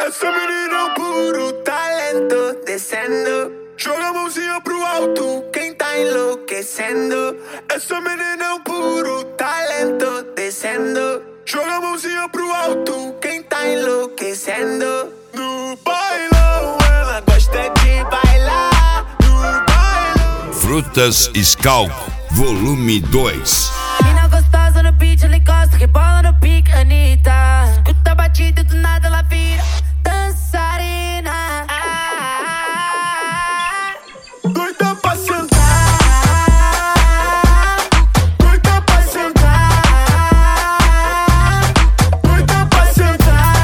Essa menina é um puro talento, descendo. Joga a mãozinha pro alto, quem tá enlouquecendo. Essa menina é um puro talento, descendo. Joga a mãozinha pro alto, quem tá enlouquecendo. No bailão, ela gosta de bailar. No bailão. Frutas Scalco, volume 2. Menina gostosa no beat, ela encosta, rebola no pique, Anitta. Escuta a batida e do nada ela vira dançarina. Doida pra sentar, doida pra sentar, doida pra sentar.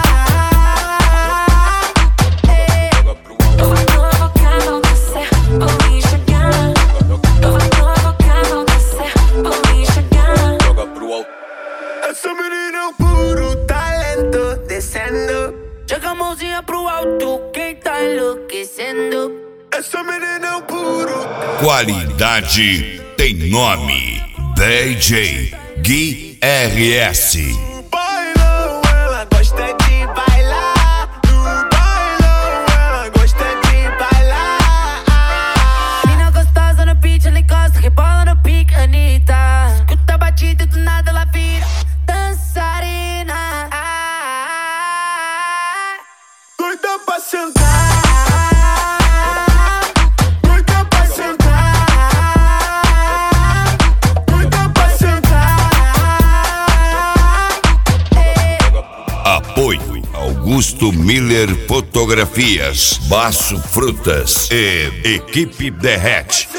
Eu vou provocar, vou descer, vou enxergar. Eu vou provocar, vou descer, vou enxergar. Essa menina é um puro talento, descendo. Joga a mãozinha pro alto, quem tá enlouquecendo. Essa menina é um puro. Qualidade tem nome. DJ Gui RS. No bailão, ela gosta de bailar. No bailão, ela gosta de bailar. Menina gostosa no beat, ela encosta, rebola no pique, Anitta. Escuta a batida e do nada ela vira dançarina. Doida pra sentar, doida pra sentar, doida pra sentar. Apoio Augusto Miller Fotografias, Baço Frutas e Equipe Derrete.